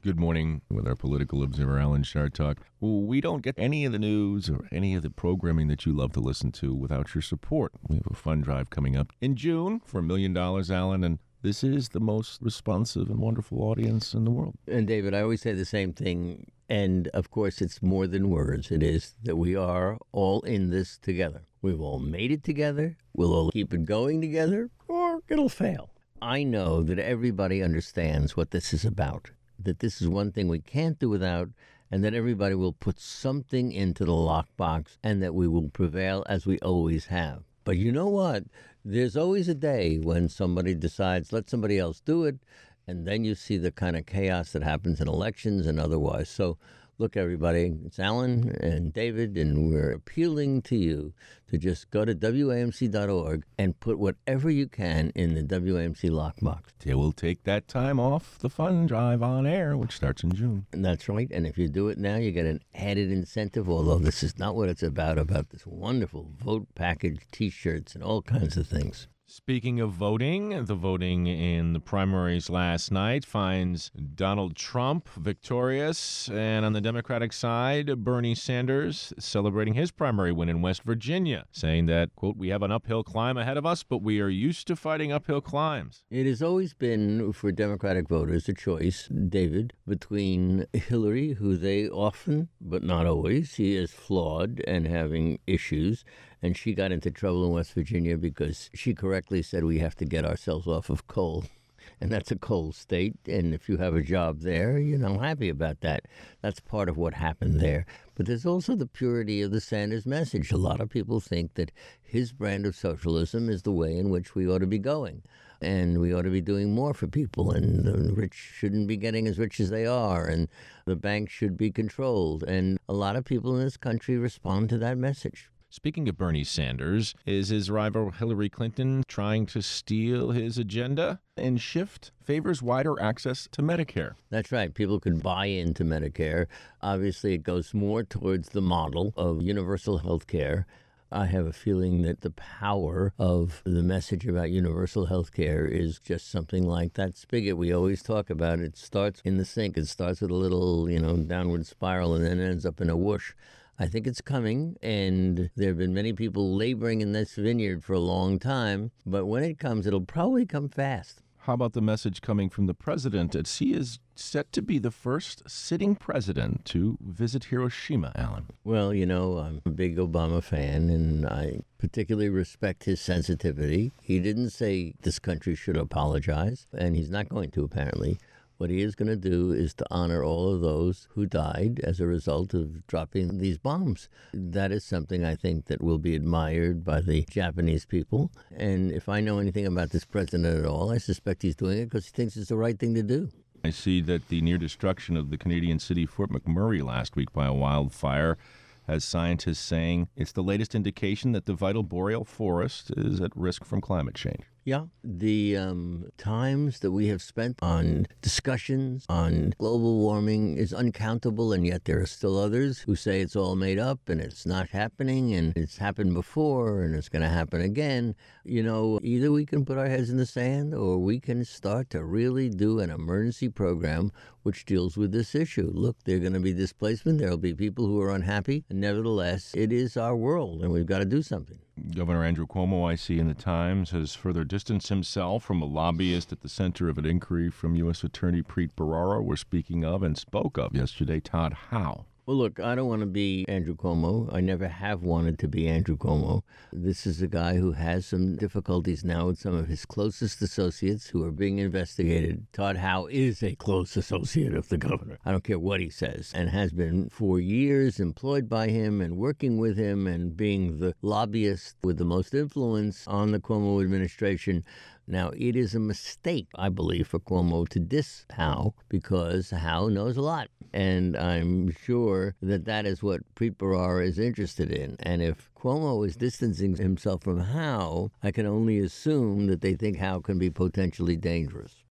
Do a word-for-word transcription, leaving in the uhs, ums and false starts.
Good morning with our political observer, Alan Chartock. We don't get any of the news or any of the programming that you love to listen to without your support. We have a fund drive coming up in June for a million dollars, Alan, and this is the most responsive and wonderful audience in the world. And David, I always say the same thing. And of course, it's more than words. It is that we are all in this together. We've all made it together. We'll all keep it going together, or it'll fail. I know that everybody understands what this is about, that this is one thing we can't do without, and that everybody will put something into the lockbox, and that we will prevail as we always have. But you know what? There's always a day when somebody decides, let somebody else do it, and then you see the kind of chaos that happens in elections and otherwise. So look, everybody, it's Alan and David, and we're appealing to you to just go to W A M C dot org and put whatever you can in the W A M C lockbox. They will take that time off the fund drive on air, which starts in June. And that's right. And if you do it now, you get an added incentive, although this is not what it's about, about this wonderful vote package, T-shirts, and all kinds of things. Speaking of voting, the voting in the primaries last night finds Donald Trump victorious, and on the Democratic side, Bernie Sanders celebrating his primary win in West Virginia, saying that, quote, we have an uphill climb ahead of us, but we are used to fighting uphill climbs. It has always been, for Democratic voters, a choice, David, between Hillary, who they often, but not always, see as flawed and having issues, and she got into trouble in West Virginia because she correctly said we have to get ourselves off of coal. And that's a coal state. And if you have a job there, you're not happy about that. That's part of what happened there. But there's also the purity of the Sanders message. A lot of people think that his brand of socialism is the way in which we ought to be going. And we ought to be doing more for people. And the rich shouldn't be getting as rich as they are. And the banks should be controlled. And a lot of people in this country respond to that message. Speaking of Bernie Sanders, is his rival Hillary Clinton trying to steal his agenda and shift favors wider access to Medicare? That's right. People could buy into Medicare. Obviously, it goes more towards the model of universal health care. I have a feeling that the power of the message about universal health care is just something like that spigot we always talk about. It starts in the sink. It starts with a little, you know, downward spiral and then ends up in a whoosh. I think it's coming, and there have been many people laboring in this vineyard for a long time, but when it comes, it'll probably come fast. How about the message coming from the president as he is set to be the first sitting president to visit Hiroshima, Alan? Well, you know, I'm a big Obama fan, and I particularly respect his sensitivity. He didn't say this country should apologize, and he's not going to, apparently. What he is going to do is to honor all of those who died as a result of dropping these bombs. That is something I think that will be admired by the Japanese people. And if I know anything about this president at all, I suspect he's doing it because he thinks it's the right thing to do. I see that the near destruction of the Canadian city Fort McMurray last week by a wildfire has scientists saying it's the latest indication that the vital boreal forest is at risk from climate change. Yeah, the um, times that we have spent on discussions on global warming is uncountable, and yet there are still others who say it's all made up and it's not happening and it's happened before and it's going to happen again. You know, either we can put our heads in the sand or we can start to really do an emergency program which deals with this issue. Look, there's going to be displacement. There will be people who are unhappy. And nevertheless, it is our world, and we've got to do something. Governor Andrew Cuomo, I see in the Times, has further distanced himself from a lobbyist at the center of an inquiry from U S Attorney Preet Bharara. We're speaking of and spoke of yesterday, Todd Howe. Well, look, I don't want to be Andrew Cuomo. I never have wanted to be Andrew Cuomo. This is a guy who has some difficulties now with some of his closest associates who are being investigated. Todd Howe is a close associate of the governor. I don't care what he says, and has been for years employed by him and working with him and being the lobbyist with the most influence on the Cuomo administration. Now, it is a mistake, I believe, for Cuomo to diss Howe because Howe knows a lot. And I'm sure that that is what Preet Bharara is interested in. And if Cuomo is distancing himself from Howe, I can only assume that they think Howe can be potentially dangerous.